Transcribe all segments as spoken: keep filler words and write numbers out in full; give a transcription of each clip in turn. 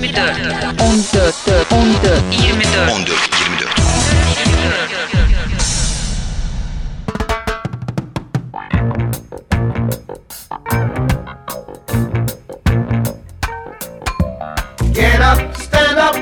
dört, on dört, on dört, yirmi dört, on dört, yirmi dört. Get up, stand up,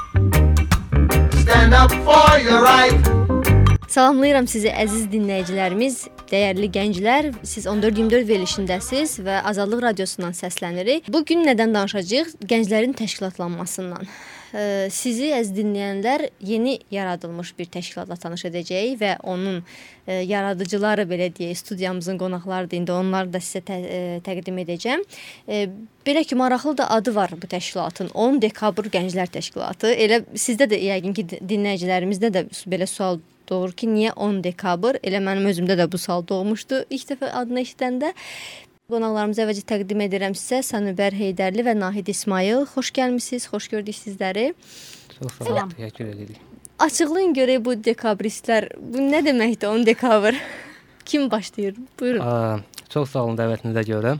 stand up for your right. Salamlayıram sizi əziz dinləyicilərimiz, dəyərli gənclər. Siz on dörd iyirmi dörd verilişindəsiz və Azadlıq Radiosundan səslənirik. Bugün nədən danışacağıq? Gənclərin təşkilatlanmasından. Sizi əziz dinləyənlər yeni yaradılmış bir təşkilatla tanış edəcəyik və onun yaradıcıları belə deyək, studiyamızın qonaqlarıdır. İndi onları da sizə tə təqdim edəcəm. Belə ki, maraqlı da adı var bu təşkilatın. on dekabr Gənclər Təşkilatı. Elə sizdə də yəqin ki, dinləyicilərimizdə də belə sual doğru ki, niyə on dekabr? Elə mənim özümdə də bu sual doğmuşdu ilk dəfə adını eşidəndə. Qonaqlarımızı əvvəlcə təqdim edirəm sizə. Sanübər Heydərli və Nahid İsmail. Xoş gəlmisiniz, xoş gördük sizləri. Çox sağ olun, təşəkkür edirik. Açıqlayın görək bu dekabristlər, bu nə deməkdir on dekabr? Kim başlayır? Buyurun. Aa, çox sağ olun dəvətinizə görə.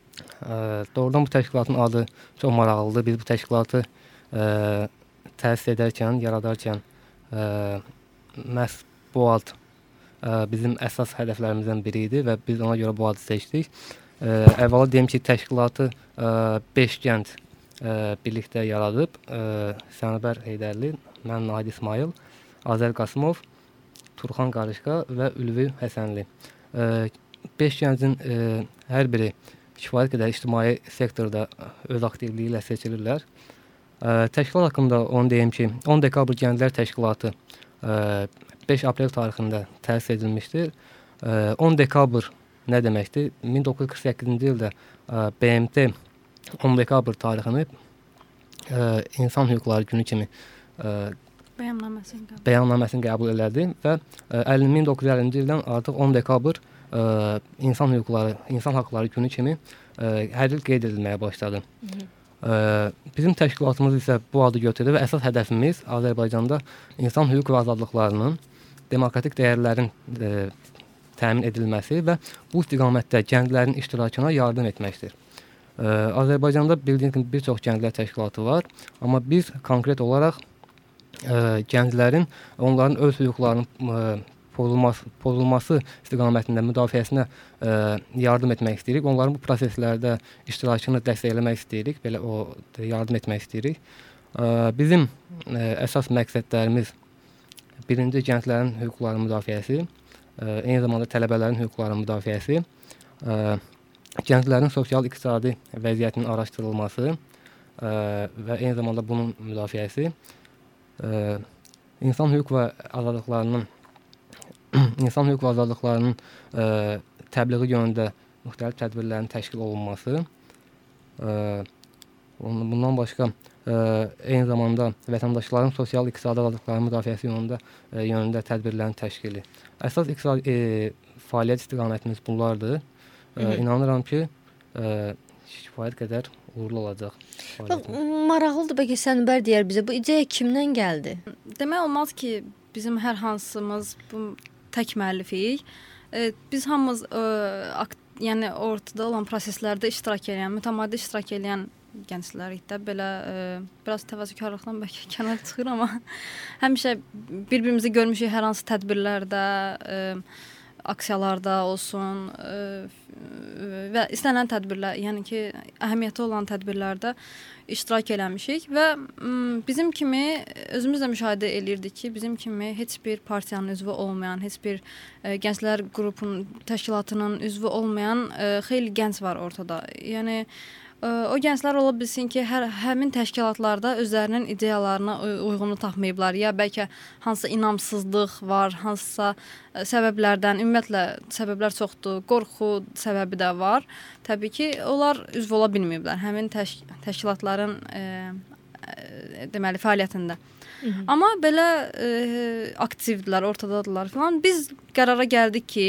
Aa, doğrudan bu təşkilatın adı çox maraqlıdır. Biz bu təşkilatı ə, təsis edərkən, yaradarkən ə, məhz bu ad ə, bizim əsas hədəflərimizdən biri idi və biz ona görə bu adı seçdik. Ə, əvvəla deyim ki, təşkilatı beş gənc ə, birlikdə yaradıb. Ə, Sanübər Heydərli, mən Nahid İsmail, Azər Qasımov, Turxan Qarışqa və Ülvi Həsənli. beş gəncin ə, hər biri kifayət qədər ictimai sektorda öz aktivliyi ilə seçilirlər. Ə, təşkilat haqqında onu deyim ki, on dekabr Gənclər Təşkilatı ə, beş aprel tarixində təsis edilmişdir. Ə, on dekabr nə deməkdir? min doqquz yüz qırx səkkizinci ildə ə, B M T on dekabr tarixini ə, İnsan Hüquqları Günü kimi ə, bəyannaməsini qəbul, bəyannaməsini qəbul elədi və ə, min doqquz yüz əllinci ildən artıq on dekabr ə, İnsan Hüquqları, İnsan Haqqları Günü kimi ə, hər il qeyd edilməyə başladı. Ə, bizim təşkilatımız isə bu adı götürdü və əsas hədəfimiz Azərbaycanda insan hüquq və azadlıqlarının, demokratik dəyərlərin ə, təmin edilməsi və bu istiqamətdə gənclərin iştirakına yardım etməkdir. Ə, Azərbaycanda bildiyiniz kimi bir çox gənclər təşkilatı var, amma biz konkret olaraq ə, gənclərin onların öz hüquqlarının ə, pozulması, pozulması istiqamətində müdafiəsinə ə, yardım etmək istəyirik. Onların bu proseslərdə iştirakını dəstəkləmək istəyirik, belə o yardım etmək istəyirik. Ə, bizim ə, əsas məqsədlərimiz birinci gənclərin hüquqlarının müdafiəsi, ə, eyni zamanda tələbələrin hüquqlarının müdafiəsi, ə, gənclərin sosial-iqtisadi vəziyyətinin araşdırılması ə, və eyni zamanda bunun müdafiəsi, ə, insan hüquq və azadlıqlarının insan hüquq və azadlıqlarının ə, təbliği yönündə müxtəlif tədbirlərin təşkil olunması, ə, bundan başqa ə, eyni zamanda vətəndaşların sosial-iqtisadi azadlıqlarının müdafiəsi yönündə, ə, yönündə tədbirlərin təşkili. Əsas iqtisadi e, fəaliyyət istiqamətimiz bunlardır. Ə, inanıram ki, ə, kifayət qədər uğurlu olacaq. Maraqlıdır, bəlkə Sanübər deyər bizə, bu ideya kimdən gəldi? Demək olmaz ki, bizim hər hansımız bu tək müəllifik. E, biz hamımız e, akt, yəni ortada olan proseslərdə iştirak edən, mütəmadi iştirak edən gənclərik də. Belə e, biraz təvazökarlıqdan bəlkə kənar çıxır, amma həmişə bir-birimizi görmüşük hər hansı tədbirlərdə, e, aksiyalarda olsun e, və istənilən tədbirlər, yəni ki, əhəmiyyəti olan tədbirlərdə iştirak eləmişik və m, bizim kimi özümüz də müşahidə elirdik ki, bizim kimi heç bir partiyanın üzvü olmayan, heç bir e, gənclər qrupunun, təşkilatının üzvü olmayan e, xeyli gənc var ortada. Yəni e, o gənclər ola bilsin ki, hər həmin təşkilatlarda özlərinin ideyalarına uyğunluq tapmayıblar, ya bəlkə hansısa inamsızlıq var, hansısa e, səbəblərdən, ümumiyyətlə səbəblər çoxdur, qorxu səbəbi də var. Təbii ki, onlar üzv ola bilməyiblər həmin təş təşkilatların e, e, deməli fəaliyyətində. Hı -hı. Amma belə e, aktivdirlər, ortadadırlar falan. Biz qərara gəldik ki,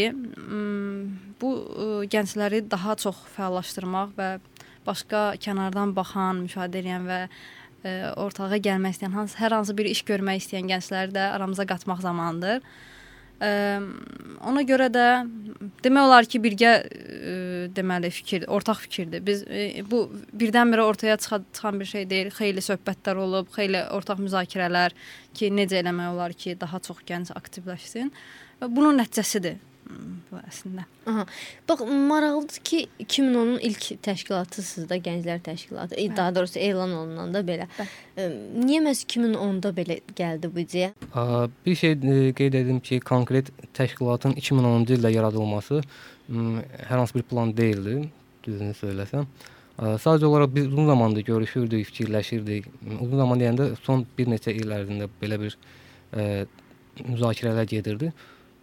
bu e, gəncləri daha çox fəallaşdırmaq və başqa kənardan baxan, müşahidə edən və e, ortağa gəlmək istəyən, hansı, hər hansı bir iş görmək istəyən gəncləri də aramıza qatmaq zamanıdır. Ə, ona görə də demək olar ki, birgə ə, deməli fikir, ortaq fikirdir. Biz ə, bu birdən-birə ortaya çıxa- çıxan bir şey deyil. Xeyli söhbətlər olub, xeyli ortaq müzakirələr ki, necə eləmək olar ki, daha çox gənc aktivləşsin. Və bunun nəticəsidir bu əslində. Aha. Bax, maraqlıdır ki, iki min onun ilk təşkilatısınız da, Gənclər Təşkilatı. Hə. Daha doğrusu elan olunanda belə. Ə, niyə məhz iki min onda belə gəldi bu ideya? Aa, Bir şey e, qeyd edim ki, konkret təşkilatın iki min onuncu ildə yaradılması m, hər hansı bir plan deyildi, düzünü söyləsəm. Aa, Sadəcə olaraq biz uzun zamandır görüşürdük, fikirləşirdik. Uzun zaman deyəndə son bir neçə il ərzində belə bir e, müzakirələr gedirdi.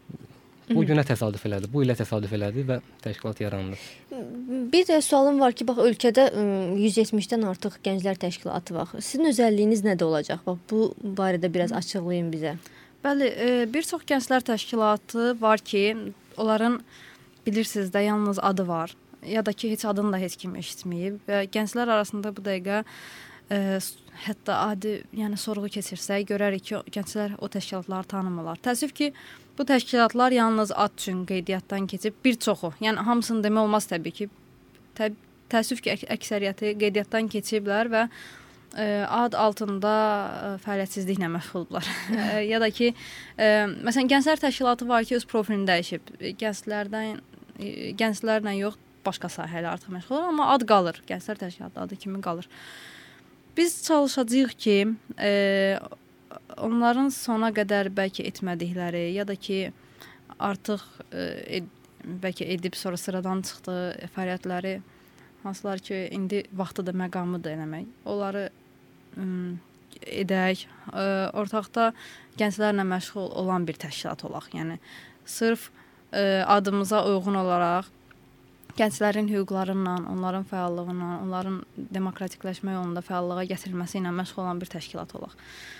Bu günə təsadüf elədi, bu ilə təsadüf elədi və təşkilat yarandı. Bir də sualım var ki, bax ölkədə ə, yüz yetmişdən artıq Gənclər Təşkilatı var. Sizin özəlliyiniz nədə olacaq? Bax bu barədə biraz açıqlayın bizə. Bəli, e, bir çox gənclər təşkilatı var ki, onların bilirsiniz də yalnız adı var ya da ki heç adını da heç kim eşitməyib və gənclər arasında bu dəqiqə e, hətta adi, yəni sorğu keçirsək görərik ki, gənclər o təşkilatları tanımırlar. Təəssüf ki, bu təşkilatlar yalnız ad üçün qeydiyyatdan keçib bir çoxu, yəni hamısını demək olmaz təbii ki. Tə, təəssüf ki, əks- əksəriyyəti qeydiyyatdan keçiblər və ə, ad altında ə, fəaliyyətsizliklə məşğuldurlar. Ə, ya da ki, ə, məsələn, gənclər təşkilatı var ki, öz profilini dəyişib. Gənclərdən ə, gənclərlə yox, başqa sahələr artıq məşğul, amma ad qalır. Gənclər təşkilatı adı kimi qalır. Biz çalışacağıq ki, ə, onların sona qədər bəlkə etmədikləri ya da ki artıq ə, ed, bəlkə edib sonra sıradan çıxdığı fəaliyyətləri hansılar ki indi vaxtıdır, məqamıdır eləmək. Onları ə, edək, ə, ortaqda gənclərlə məşğul olan bir təşkilat olaq. Yəni sırf ə, adımıza uyğun olaraq gənclərin hüquqlarıyla, onların fəallığı ilə, onların demokratikləşmə yolunda fəallığa gətirilməsi ilə məşğul olan bir təşkilat olaq.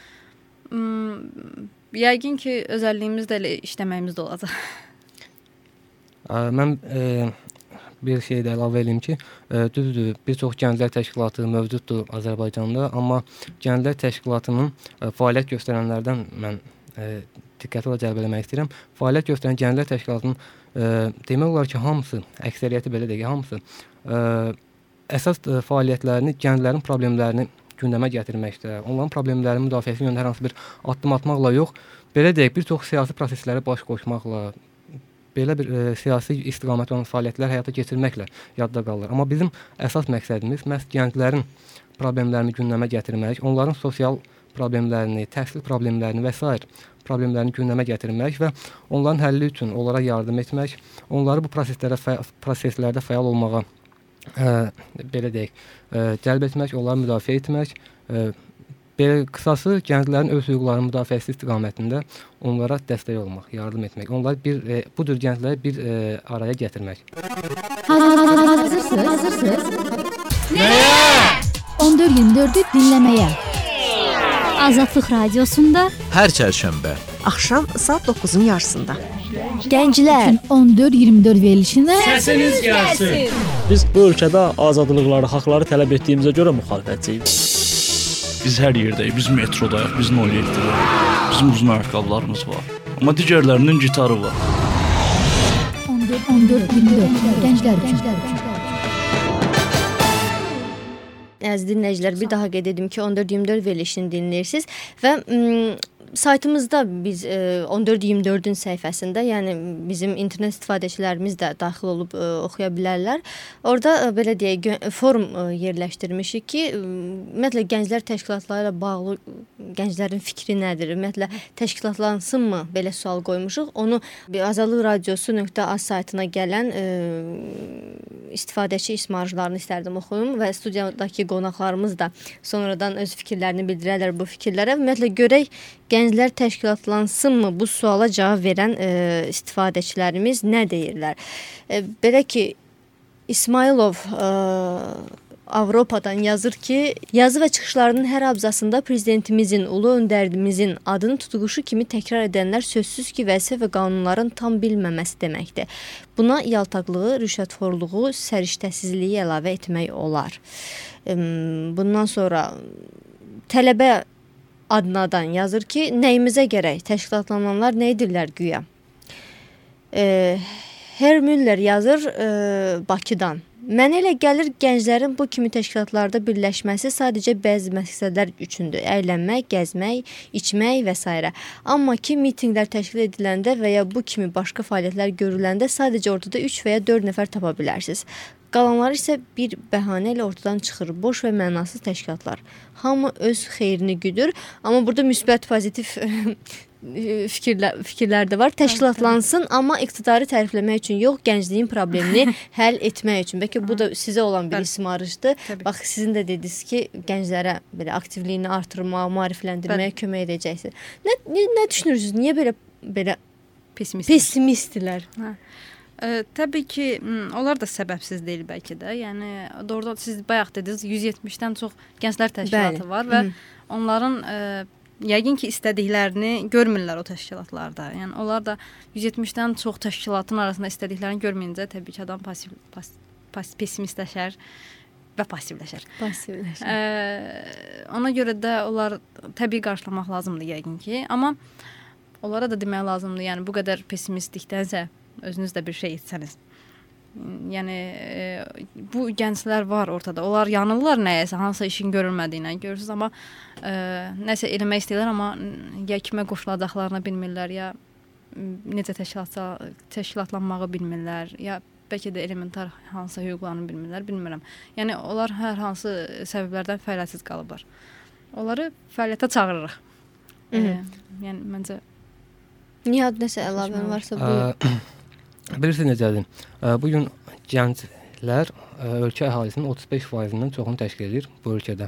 Hmm, yəqin ki, özəlliyimiz də elə işləməyimiz də olacaq. Aa, Mən e, bir şey də əlavə edeyim ki, e, düzdür, bir çox gənclər təşkilatı mövcuddur Azərbaycanda, amma gənclər təşkilatının e, fəaliyyət göstərənlərdən mən e, diqqəti cəlb etmək istəyirəm. Fəaliyyət göstərən gənclər təşkilatının e, demək olar ki, hamısı, əksəriyyəti belə deyək, hamısı e, əsas e, fəaliyyətlərini gənclərin problemlərini gündəmə gətirməkdə, onların problemlərinin müdafiəsi yönündə hər hansı bir addım atmaqla yox, belə deyək, bir çox siyasi proseslərə baş qoşmaqla, belə bir e, siyasi istiqamətli olan fəaliyyətlər həyata keçirməklə yadda qalır. Amma bizim əsas məqsədimiz məhz gənclərin problemlərini gündəmə gətirmək, onların sosial problemlərini, təhsil problemlərini və s. problemlərini gündəmə gətirmək və onların həlli üçün onlara yardım etmək, onları bu proseslərə fə proseslərdə fəal olmağa Ə, belə deyək, ə, cəlb etmək, onları müdafiə etmək, ə, belə qısası gənclərin öz hüquqlarının müdafiəsi istiqamətində onlara dəstək olmaq, yardım etmək, onları bir e, bu cür gəncləri bir e, araya gətirmək. Hazırsınız? Hazırsınız? Nəyə? on dörd iyirmi dördü dinləməyə. Azadlıq Radiosunda hər çərşənbə axşam saat doqquzun yarısında. Gənclər on dörd iyirmi dörd verilişində Səsiniz gəlsin. Biz bu ölkədə azadlıqları, haqları tələb etdiyimizə görə müxalifətçiyik. Biz hər yerdəyik, biz metrodayıq, biz nol yeddidəyik. Bizim uzun ayaqqabılarımız var. Amma digərlərinin gitarı var. on dörd iyirmi dörd gənclər üçün. Əziz dinləyicilər, bir daha qeyd edim ki, on dörd iyirmi dörd verilişini dinləyirsiniz və m, saytımızda biz e, on dörd iyirmi dördün səhifəsində, yəni bizim internet istifadəçilərimiz də daxil olub e, oxuya bilərlər. Orada e, belə deyək, forum e, yerləşdirmişik ki, e, ümumiyyətlə gənclər təşkilatları ilə bağlı gənclərin fikri nədir? Ümumiyyətlə təşkilatlansınmı? Belə sual qoymuşuq. Onu azadlıq radiosu nöqtə az saytına gələn e, istifadəçi ismarjlarını istərdim oxuyum və studiyadakı qonaqlarımız da sonradan öz fikirlərini bildirərlər bu fikirlərə. Ümumiyyətlə görək gənclər təşkilatlansınmı bu suala cavab verən e, istifadəçilərimiz nə deyirlər? E, belə ki, İsmailov e, Avropadan yazır ki, yazı və çıxışlarının hər abzasında prezidentimizin, ulu öndərimizin adını tutquşu kimi təkrar edənlər sözsüz ki, vəzifə və qanunların tam bilməməsi deməkdir. Buna yaltaqlığı, rüşvətxorluğu, səriştəsizliyi əlavə etmək olar. E, bundan sonra tələbə adnadan yazır ki, nəyimizə gərək təşkilatlananlar nə edirlər güya? E, Her Müller yazır e, Bakıdan. Mənə elə gəlir gənclərin bu kimi təşkilatlarda birləşməsi sadəcə bəzi məqsədlər üçündür. Əylənmək, gəzmək, içmək və s. Amma ki, mitinqlər təşkil ediləndə və ya bu kimi başqa fəaliyyətlər görüləndə sadəcə ortada üç və ya dörd nəfər tapa bilərsiniz. Qalanları isə bir bəhanə ilə ortadan çıxır. Boş və mənasız təşkilatlar. Hamı öz xeyrini güdür. Amma burada müsbət, pozitiv fikirlər, fikirlər də var. Təşkilatlansın, amma iqtidarı tərifləmək üçün yox, gəncliyin problemini həll etmək üçün. Bəlkə bu da sizə olan bir ismarışdır. Bax, sizin də dediniz ki, gənclərə belə aktivliyini artırmaq, maarifləndirməyə kömək edəcəksiniz. Nə, nə, nə düşünürsünüz? Niyə belə belə pessimistlər? pessimistlər? Hə. Ə, təbii ki, onlar da səbəbsiz deyil bəlkə də. Yəni doğrudan siz bayaq dediniz, yüz yetmişdən çox gənclər təşkilatı Bəli. var və Hı. onların ə, yəqin ki, istədiklərini görmürlər o təşkilatlarda. Yəni onlar da yüz yetmişdən çox təşkilatın arasında istədiklərini görməyincə təbii ki, adam pasiv, pas, pas, pessimistləşər və passivləşər. Passivləşər. Ə, ona görə də onlar təbii qarşılamaq lazımdır yəqin ki, amma onlara da demək lazımdır. Yəni bu qədər pessimistlikdənsə özünüz də bir şey etsəniz. Yəni e, bu gənclər var ortada. Onlar yanırlar nəyəsə, hansısa işin görülmədiyinə görürsüz, amma e, nəsə eləmək istəyirlər, amma ya kimə qoşulacaqlarını bilmirlər, ya necə təşkilatlanmağı bilmirlər, ya bəlkə də elementar hansısa hüquqlarını bilmirlər, bilmirəm. Yəni onlar hər hansı səbəblərdən fəaliyyətsiz qalıblar. Onları fəaliyyətə çağırırıq. E, yəni məncə Nihad nəsə əlavən varsa buyur. Bilirsiniz necədir? Bu gün gənclər ölkə əhalisinin otuz beş faizindən çoxunu təşkil edir bu ölkədə.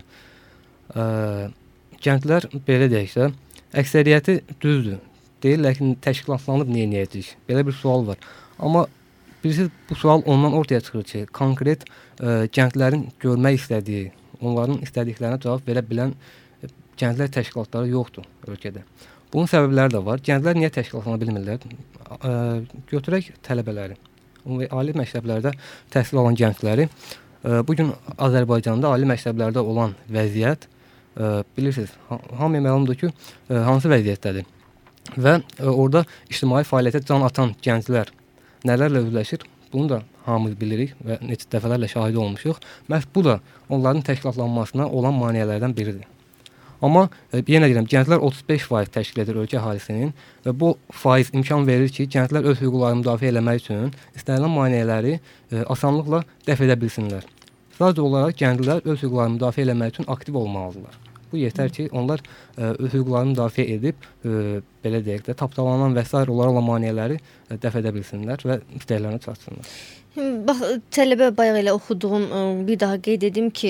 Gənclər belə deyəksə, əksəriyyəti düzdür. Deyirlər ki, təşkilatlanıb niyə edəcəyik? Belə bir sual var. Amma bilirsiniz, bu sual ondan ortaya çıxır ki, konkret gənclərin görmək istədiyi, onların istədiklərinə cavab verə bilən gənclər təşkilatları yoxdur ölkədə. Bunun səbəbləri də var. Gənclər niyə təşkilatlana bilmirlər? Ə, götürək tələbələri. Ali məktəblərdə təhsil alan gəncləri. Ə, bugün Azərbaycanda ali məktəblərdə olan vəziyyət, ə, bilirsiniz, hamıya məlumdur ki, ə, hansı vəziyyətdədir. Və ə, orada ictimai fəaliyyətə can atan gənclər nələrlə üzləşir? Bunu da hamımız bilirik və neçə dəfələrlə şahid olmuşuq. Məhz bu da onların təşkilatlanmasına olan maneələrdən biridir. Amma e, yenə deyirəm, gənclər otuz beş faiz təşkil edir ölkə əhalisinin və bu faiz imkan verir ki, gənclər öz hüquqlarını müdafiə etmək üçün istənilən maneələri e, asanlıqla dəf edə bilsinlər. Sadəcə olaraq gənclər öz hüquqlarını müdafiə etmək üçün aktiv olmalıdırlar. Bu yetər ki, onlar e, öz hüquqlarını müdafiə edib, e, belə deyək də, tapdalanan və s. onlara olan maneələri e, dəf edə bilsinlər və istəklərinə çatsınlar. Bax, tələbə bayaq elə oxuduğum bir daha qeyd edim ki,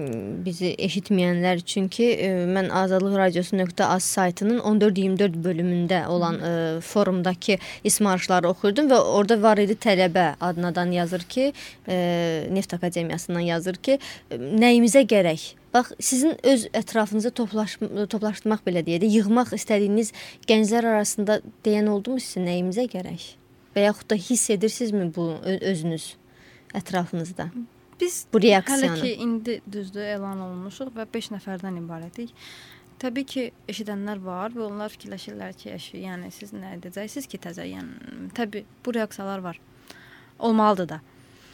bizi eşitməyənlər üçün ki, mən azadlıq radiosu nöqtə az saytının on dörd iyirmi dörd bölümündə olan ə, forumdakı ismarışları oxuyurdum və orada var idi tələbə adnadan yazır ki, ə, Neft Akademiyasından yazır ki, nəyimizə gərək? Bax, sizin öz ətrafınıza toplaş, toplaşdırmaq belə deyək də, yığmaq istədiyiniz gənclər arasında deyən oldu mu sizin nəyimizə gərək? Və yaxud da hiss edirsinizmi bu özünüz ətrafınızda? Biz bu reaksiyanı. Hələ ki, indi düzdür elan olunmuşuq və beş nəfərdən ibarətik. Təbii ki, eşidənlər var və onlar fikirləşirlər ki, əşi, yəni siz nə edəcəksiniz ki, təzə, yəni təbii bu reaksiyalar var. Olmalıdır da.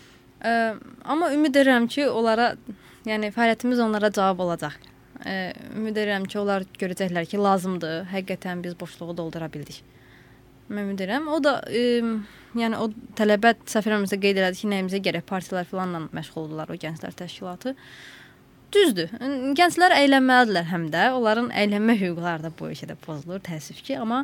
Ə, amma ümid edirəm ki, onlara, yəni fəaliyyətimiz onlara cavab olacaq. Ə, ümid edirəm ki, onlar görəcəklər ki, lazımdır. Həqiqətən biz boşluğu doldura bildik. Mən ümid edirəm. O da, e, yəni o tələbə səfirlərimizdə qeyd elədi ki, nəyimizə gərək partilər filanla məşğul oldular o gənclər təşkilatı. Düzdür. Gənclər əylənməlidirlər həm də. Onların əylənmə hüquqları da bu ölkədə pozulur, təəssüf ki, amma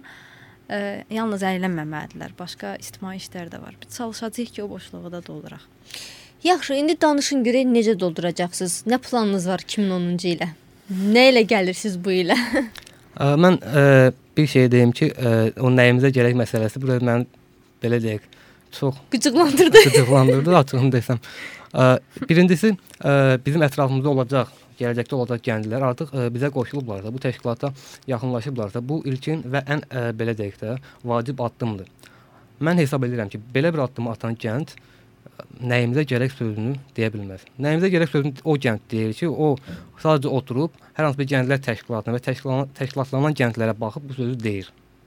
e, yalnız əylənməməlidirlər. Başqa ictimai işlər də var. Biz çalışacağıq ki, o boşluğu da dolduraq. Yaxşı, indi danışın görək necə dolduracaqsınız? Nə planınız var iki min onuncu ilə? Nə ilə gəlirsiniz bu ilə? Ə, mən ə, bir şey deyim ki, ə, o nəyimizə gərək məsələsi burada məni belə deyək, çox qıcıqlandırdı. Qıcıqlandırdı, açığını desəm. Ə, birincisi, ə, bizim ətrafımızda olacaq, gələcəkdə olacaq gənclər artıq ə, bizə qoşulublarsa, bu təşkilata yaxınlaşıblarsa, bu ilkin və ən ə, belə deyək də vacib addımdır. Mən hesab edirəm ki, belə bir addımı atan gənc nəyimizə gərək sözünü deyə bilməz. Nəyimizə gərək sözünü o gənc deyir ki, o sadəcə oturub hər hansı bir gənclər təşkilatına və təşkilatlanan, təşkilatlanan gənclərə baxıb bu sözü deyir.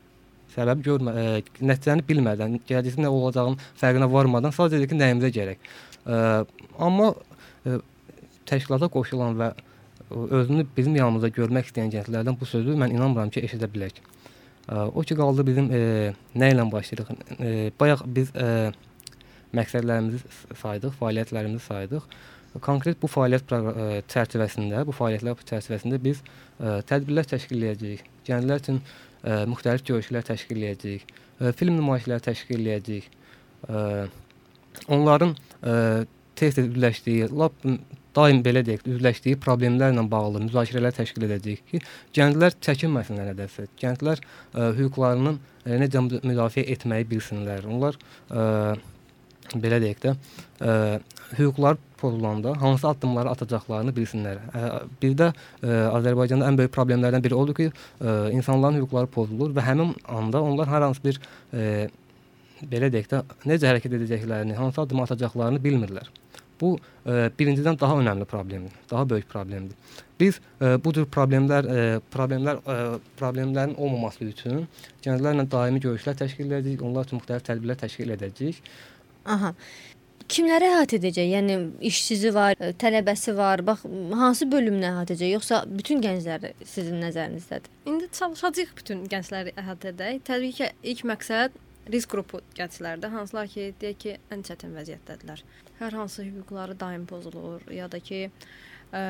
səbəbi görmə, ə, nəticəni bilmədən, gələcəkdə nə olacağının fərqinə varmadan sadəcə ki, nəyimizə gərək. Ə, amma ə, təşkilata qoşulan və özünü bizim yanımızda görmək istəyən gənclərdən bu sözü mən inanmıram ki, eşidə bilək. Ə, o ki, qaldı bizim ə, nə ilə başlayırıq? Ə, bayaq biz ə, məqsədlərimizi saydıq, fəaliyyətlərimizi saydıq. Konkret bu fəaliyyət ə, çərçivəsində, bu fəaliyyətlər çərçivəsində biz ə, tədbirlər təşkil edəcəyik. Gənclər üçün ə, müxtəlif görüşlər təşkil edəcəyik. Ə, film nümayişləri təşkil edəcəyik. Ə, onların ə, tez-tez üzləşdiyi, lap daim belə deyək, üzləşdiyi problemlərlə bağlı müzakirələr təşkil edəcəyik ki, gənclər çəkinməsinlər hədəfə. Gənclər ə, hüquqlarının ə, necə müdafiə etməyi bilsinlər. Onlar ə, belə deyək də, ə, hüquqlar pozulanda hansı addımları atacaqlarını bilsinlər. Ə, bizdə ə, Azərbaycanda ən böyük problemlərdən biri odur ki, ə, insanların hüquqları pozulur və həmin anda onlar hər hansı bir ə, belə deyək də, necə hərəkət edəcəklərini, hansı addımı atacaqlarını bilmirlər. Bu ə, birincidən daha önəmli problemdir, daha böyük problemdir. Biz ə, bu cür problemlər, ə, problemlər, ə, problemlərin olmaması üçün gənclərlə daimi görüşlər təşkil edəcəyik, onlar üçün müxtəlif tədbirlər təşkil edəcəyik. Aha. Kimləri əhatə edəcək? Yəni işsizi var, tələbəsi var. Bax, hansı bölümünü əhatə edəcək, yoxsa bütün gəncləri sizin nəzərinizdədir? İndi çalışacağıq bütün gəncləri əhatə edək. Təbii ki, ilk məqsəd risk qrupu gənclərdir, hansılar ki, deyək ki, ən çətin vəziyyətdədirlər. Hər hansı hüquqları daim pozulur, ya da ki, ə,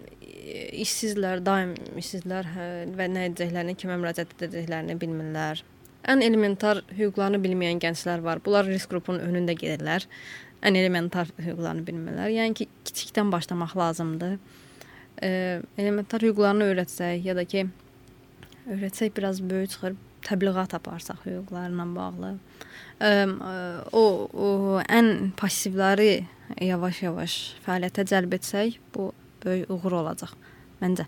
işsizlər, daim işsizlər hə, və nə edəcəklərini, kimə müraciət edəcəklərini bilmirlər. Ən elementar hüquqlarını bilməyən gənclər var. Bunlar risk qrupunun önündə gedirlər. Ən elementar hüquqlarını bilmirlər. Yəni ki, kiçikdən başlamaq lazımdır. Ə, elementar hüquqlarını öyrətsək, ya da ki, öyrətsək biraz böyük çıxır, təbliğat aparsaq hüquqlarla bağlı. Ə, o, o ən passivləri yavaş-yavaş fəaliyyətə cəlb etsək, bu böyük uğur olacaq məncə.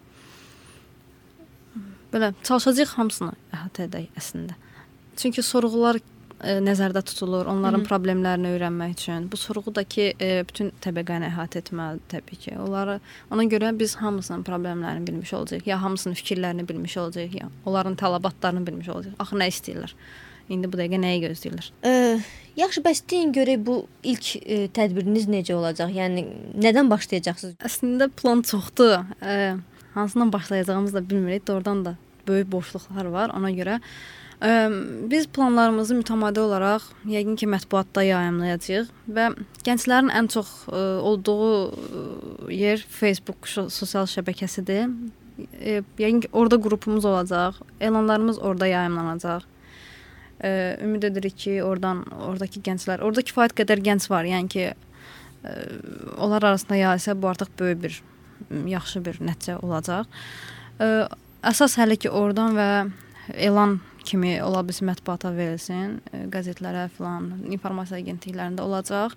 Belə çalışacağıq hamısını əhatə edək əslində. Çünki sorğular ə, nəzərdə tutulur, onların Hı -hı. problemlərini öyrənmək üçün. Bu sorğudakı ə, bütün təbəqəni əhatə etməlidir təbii ki. Onları, ona görə biz hamısının problemlərini bilmiş olacağıq, ya hamısının fikirlərini bilmiş olacağıq, ya onların tələbatlarını bilmiş olacağıq. Axı nə istəyirlər? İndi bu dəqiqə nəyi gözləyirlər? Ə, yaxşı, bəs deyin görək bu ilk ə, tədbiriniz necə olacaq? Yəni nədən başlayacaqsınız? Əslində plan çoxdur. Ə, hansından başlayacağımızı da bilmirik. Doğrudan da böyük boşluqlar var. Ona görə ə, biz planlarımızı mütəmadi olaraq yəqin ki, mətbuatda yayımlayacağıq və gənclərin ən çox ə, olduğu yer Facebook sosial şəbəkəsidir. Ə, yəqin ki, orada qrupumuz olacaq. Elanlarımız orada yayımlanacaq. Ə, ümid edirik ki, oradan oradakı gənclər, orada kifayət qədər gənc var. Yəni ki, ə, onlar arasında yayılsa bu artıq böyük bir yaxşı bir nəticə olacaq. Ə, əsas hələ ki, oradan və elan kimi ola bilsin mətbuata verilsin, qəzetlərə filan, informasiya agentliklərində olacaq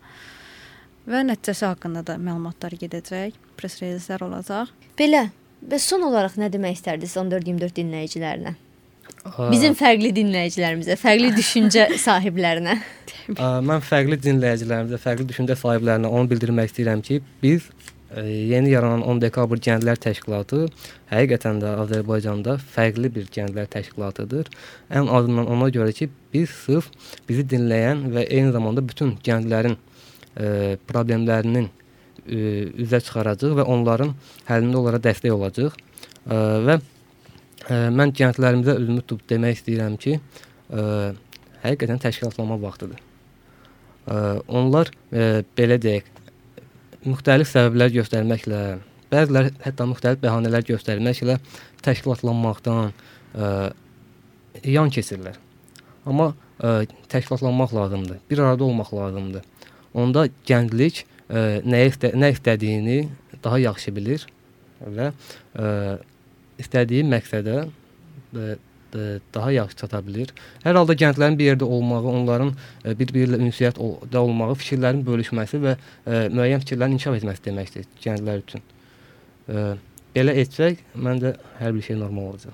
və nəticəsi haqqında da məlumatlar gedəcək, press releaslər olacaq. Belə, və son olaraq nə demək istərdiniz on dörd iyirmi dörd dinləyicilərinə? Bizim fərqli dinləyicilərimizə, fərqli düşüncə sahiblərinə. Mən fərqli dinləyicilərimizə, fərqli düşüncə sahiblərinə onu bildirmək istəyirəm ki, biz yeni yaranan on dekabr Gənclər Təşkilatı həqiqətən də Azərbaycanda fərqli bir gənclər təşkilatıdır. Ən azından ona görə ki, biz sırf bizi dinləyən və eyni zamanda bütün gənclərin e, problemlərinin e, üzə çıxaracaq və onların həllində onlara dəstək olacaq. E, və e, mən gənclərimizə özümü tutub demək istəyirəm ki, e, həqiqətən təşkilatlanma vaxtıdır. E, onlar e, belə deyək, müxtəlif səbəblər göstərməklə, bəziləri hətta müxtəlif bəhanələr göstərməklə təşkilatlanmaqdan ə, yan keçirlər. Amma ə, təşkilatlanmaq lazımdır, bir arada olmaq lazımdır. Onda gənclik ə, nə, istə, nə istədiyini daha yaxşı bilir və ə, istədiyi məqsədə ə, daha yaxşı çata bilir. Hər halda gənclərin bir yerdə olmağı, onların bir-biri ilə ünsiyyətdə olmağı, fikirlərin bölüşməsi və ə, müəyyən fikirlərin inkişaf etməsi deməkdir gənclər üçün. Ə, belə etsək, məncə hər bir şey normal olacaq.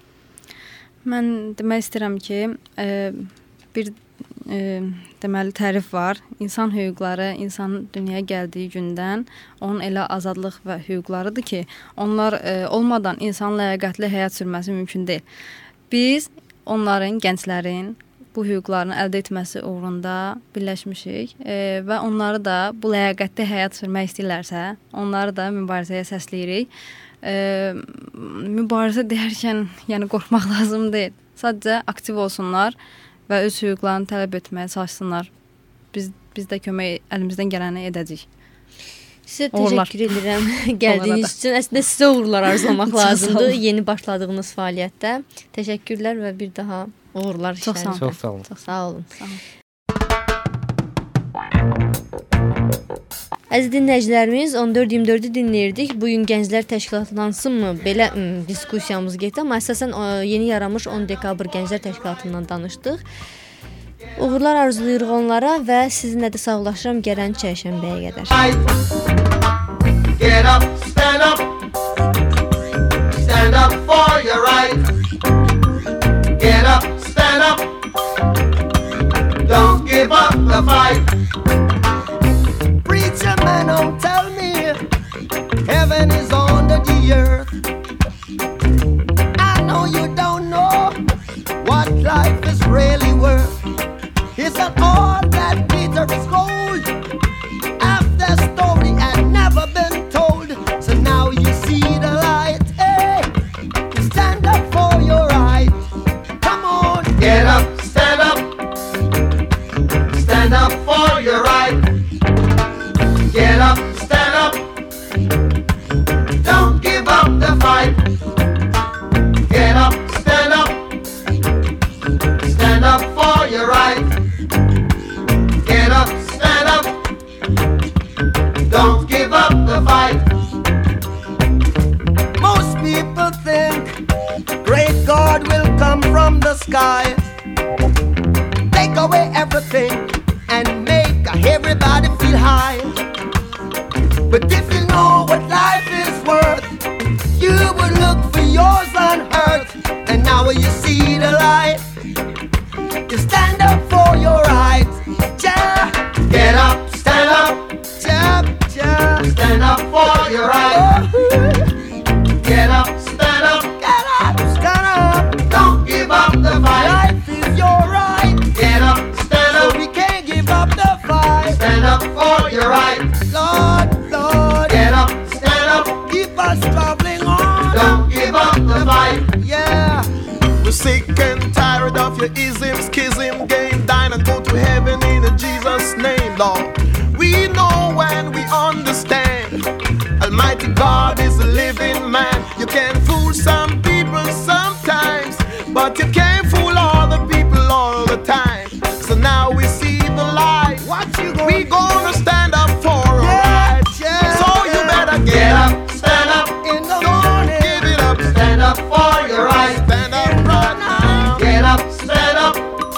Mən demək istəyirəm ki, ə, bir ə, deməli tərif var. İnsan hüquqları insanın dünyaya gəldiyi gündən onun elə azadlıq və hüquqlarıdır ki, onlar ə, olmadan insanın ləyaqətli həyat sürməsi mümkün deyil. Biz onların, gənclərin bu hüquqlarını əldə etməsi uğrunda birləşmişik e, və onları da bu ləyaqətli həyat sürmək istəyirlərsə, onları da mübarizəyə səsləyirik. E, mübarizə deyərkən, yəni qorxmaq lazım deyil. Sadəcə aktiv olsunlar və öz hüquqlarını tələb etməyə çalışsınlar. Biz biz də kömək əlimizdən gələni edəcəyik. Sizə təşəkkür edirəm gəldiyiniz üçün. Əslində sizə uğurlar arzulamaq lazımdır yeni başladığınız fəaliyyətdə. Təşəkkürlər və bir daha uğurlar işlərinizdə. Çox sağ olun. Çox sağ olun. Sağ olun. Əziz dinləyicilərimiz, on dörd iyirmi dördü dinləyirdik. Bu gün Gənclər Təşkilatlansınmı? Belə ım, diskusiyamız getdi, amma əsasən o, yeni yaranmış on dekabr Gənclər Təşkilatından danışdıq. Uğurlar arzulayırıq onlara və sizinlə də sağollaşıram gələn çərşənbəyə qədər. Get up, stand up. Stand up for your right. Get up, stand up. Don't give up the fight. Preacher man, don't tell me heaven is under the earth. I know you don't know what life is really worth. It's not all that glitters is gold. After story had never been told, so now you see the light. Hey, stand up for your right. Come on, get up, stand up. Stand up for your right. Get up, stand up. Don't give up the fight. Get up, stand up. Stand up for your right. Get up, stand up. Don't give up the fight. Most people think great God will come from the sky, take away everything and make everybody feel high. But if you know what life is worth, you would look for yours on earth. And now when you see the light, you stand up for your rights. Yeah. Get up, stand up. Yeah, yeah. Stand up for your rights. Get up, stand up. Get up, stand up. Don't give up the fight. Life is your right. Get up, stand up. So we can't give up the fight. Stand up for your right. Lord, Lord. Get up, stand up. Keep us traveling on. Don't give up the fight. Yeah. We're sick and tired of your ism, schism, game, dine and go to heaven in Jesus' name, Lord. We know and we understand Almighty God is a living man. You can fool some people sometimes, but you can't fool all the people all the time. So now we see the light. What you gonna we gonna stand up for our yeah, rights. Yeah, so you better get, get up, stand up in the Don't morning. Give it up, stand up for your rights. Stand up right now. Get up, stand up.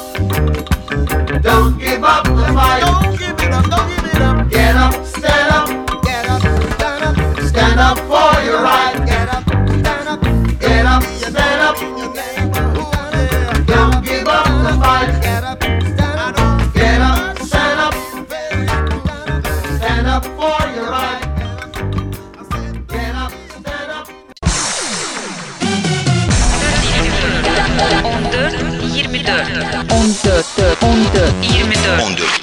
Don't give up the fight. Don't give it up, don't give it up. Get up, stand up. Get up, stand up. Stand up for your right. Get up, stand up. Get up, stand up. Don't give up the fight. Get up, stand up. Get up, stand up. Stand up for your right. Get up, stand up. on dört iyirmi dört on dört on dört iyirmi dört on dört